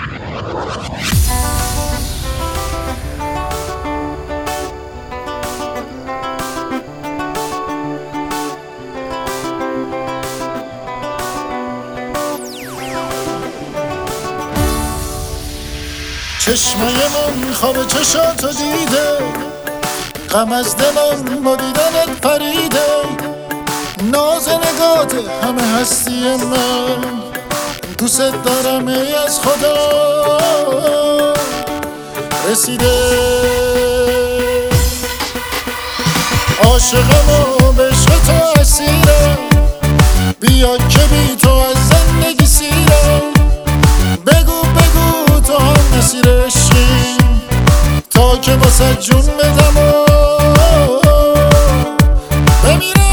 چشمای من خواب چشاتو دیده، غم از دلم با دیدنت پریده. ناز نگات همه هستی من، دوست دارم ای از خدا رسیده. عاشقم و به عشق تو اسیرم، بیا که بی تو از زندگی سیرم. بگو بگو تو هم نسیر عشقی، تا که واسه جون بدم و بمیرم.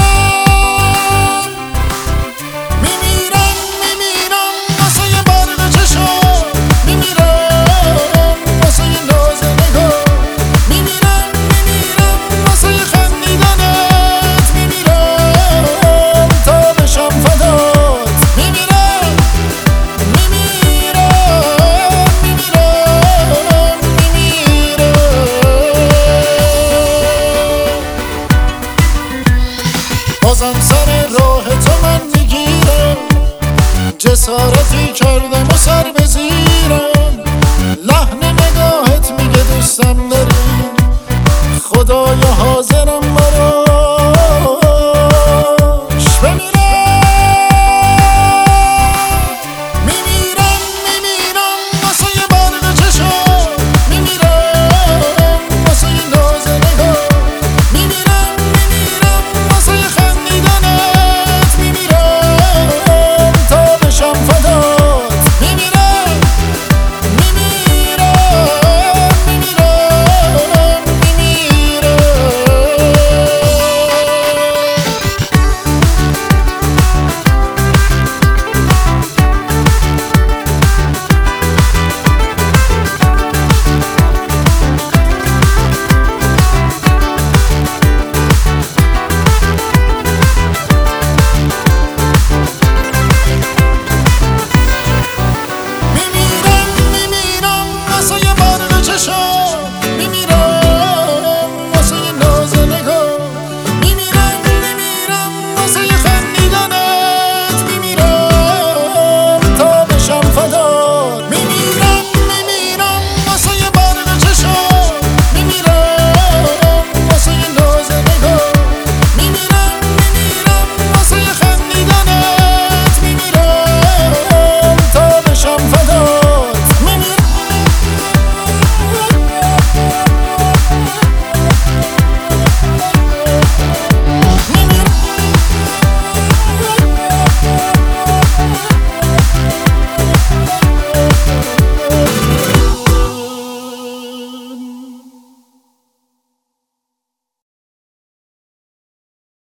میمیرم میمیرم واسه یه برد چشم، میمیرم واسه یه ناز نگاه، میمیرم میمیرم واسه یه خندیدنت، میمیرم تا بشم فدات. میمیرم بازم سر راه تو من میگیرم، جسارتی کردم و سر بزیرم. لحن نگاهت میگه دوستم داری، خدایا حاضرم برات